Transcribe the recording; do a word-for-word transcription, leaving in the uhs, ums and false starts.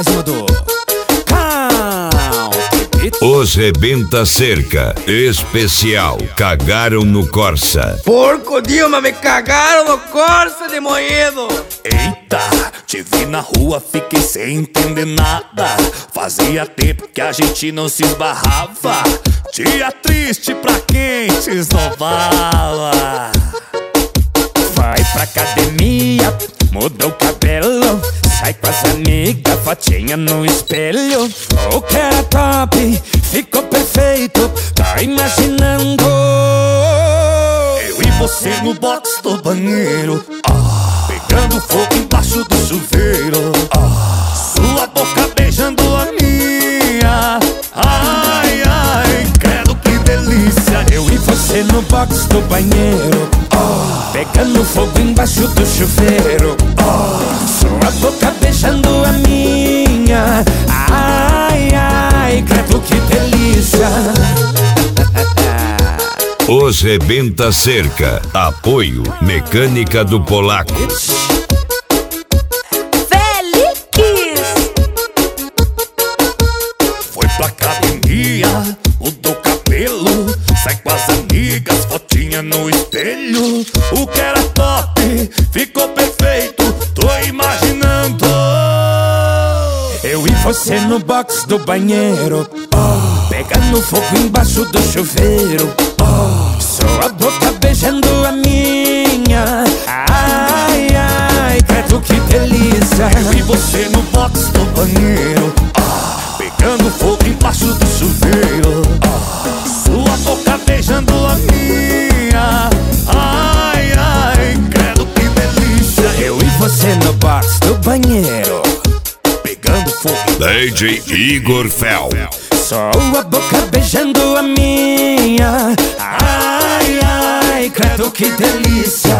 pra cima do Os Rebenta Cerca especial Cagaram no Corsa. Porco Dilma, me cagaram no Corsa de moído. Eita, te vi na rua, fiquei sem entender nada. Fazia tempo que a gente não se esbarrava. Dia triste pra quem se esnovava. Vai pra academia, muda o cabelo, sai com as amigas, fotinha no espelho. O que era top, ficou perfeito, tá imaginando eu e você no box do banheiro, ah, pegando fogo embaixo do chuveiro, ah, sua boca beijando a minha. Ai, ai, credo que delícia. Eu e você no box do banheiro, oh, pegando fogo embaixo do chuveiro, oh, sua boca beijando a minha. Ai, ai, credo que delícia. Os Rebenta Cerca. Apoio Mecânica do Polaco. Foi pra academia, mudou o cabelo, sai com as amigas, fotinha no espelho. O que era top, ficou perfeito, tô imaginando eu e você no box do banheiro, oh, pegando fogo embaixo do chuveiro, oh, sua boca beijando a minha. Ai, ai, credo que delícia. Eu e você no box do banheiro, oh, pegando fogo embaixo do chuveiro, oh, sua boca beijando a minha. Ai, ai, credo que delícia. Eu e você no box do banheiro, pegando fogo. D J Igor Fel. Sua boca beijando a minha. Ai, ai, credo que delícia.